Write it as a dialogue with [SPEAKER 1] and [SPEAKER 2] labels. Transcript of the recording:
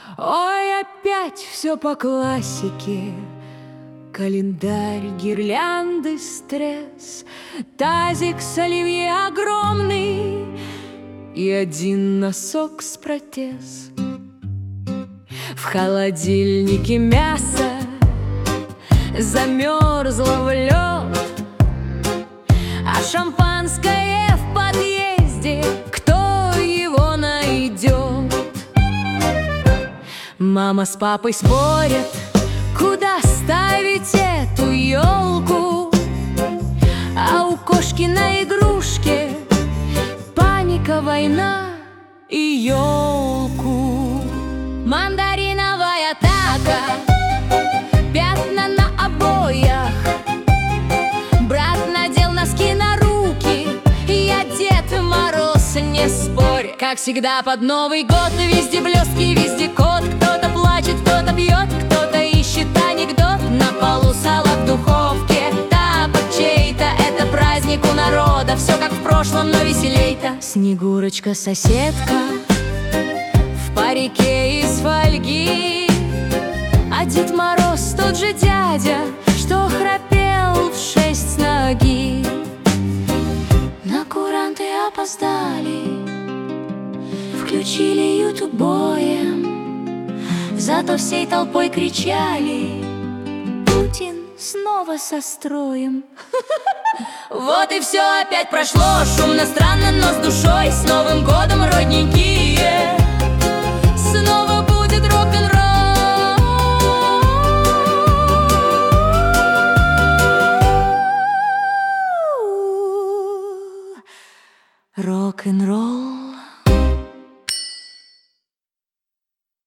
[SPEAKER 1] Ой, опять все по классике. Календарь, гирлянды, стресс, тазик с оливье огромный и один носок с протез. В холодильнике мясо замерзло в лед, а шампанское в подъезде, кто его найдет? Мама с папой спорят, куда ставить эту елку, а у кошки на игрушке паника, война и елку. Мандариновая атака, пятна на обоях. Брат надел носки на руки, я Дед Мороз, не спорь. Как всегда под Новый год везде блестки, везде кот. Кто-то плачет, кто-то пьет, кто-то ищет анекдот. На полу салат в духовке, тапок чей-то. Это праздник у народа, все как в прошлом, но веселей-то. Снегурочка соседка в парике из фольги, а Дед Мороз тот же дядя, что храпел в 6 ноги. На куранты опоздали, включили YouTube боем, зато всей толпой кричали: Путин снова со строем. Вот и все опять прошло, шумно, странно, но с душой. С Новым годом, родненькие! С Новым